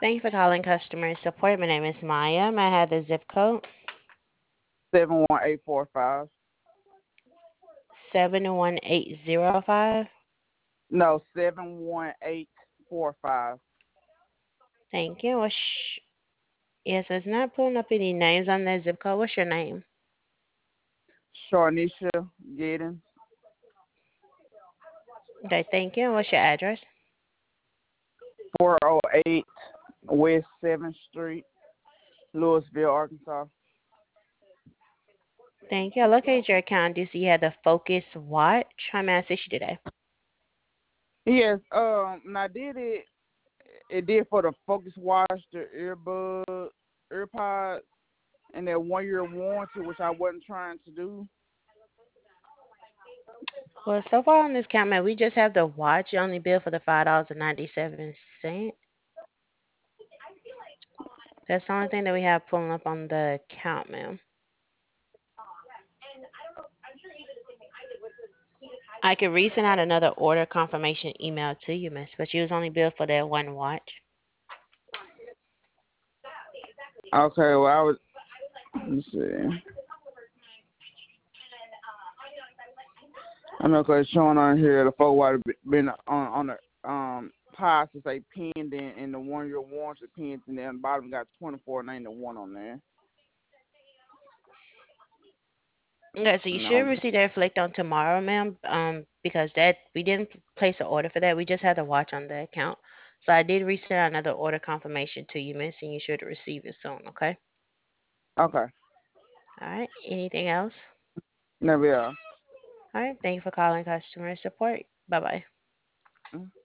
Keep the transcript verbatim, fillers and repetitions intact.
Thank you for calling customer support. My name is Maya. May I have the zip code? Seven one eight four five. seven one eight zero five. No, seven one eight four five. Thank you. What's yes, it's not pulling up any names on that zip code. What's your name? Sharnisha Giddens. Okay, thank you. What's your address? Four oh eight West Seventh Street, Louisville, Arkansas. Thank you. I located your account. Do you see you had the Focus Watch? How may I assist you today? Yes, um, and I did it. It did for the Focus Watch, the earbud, earpods, and that one year warranty, which I wasn't trying to do. Well, so far on this account, man, we just have the watch. You only bill for the five dollars and ninety seven cent. That's the only thing that we have pulling up on the account, ma'am. I could resend out another order confirmation email to you, miss, but you was only billed for that one watch. Okay, well I was. Let me see. I know because showing on here the Focus Watch been on on the um policy say pending and the one year warranty pending, and then the bottom got twenty four ninety one on there. Okay, so you And should um, receive that reflect on tomorrow, ma'am. Um, because that we didn't place an order for that. We just had the watch on the account. So I did resend out another order confirmation to you, miss, and you should receive it soon. Okay. okay, All right. Anything else? never. All right. Thank you for calling customer support. Bye bye. Yeah.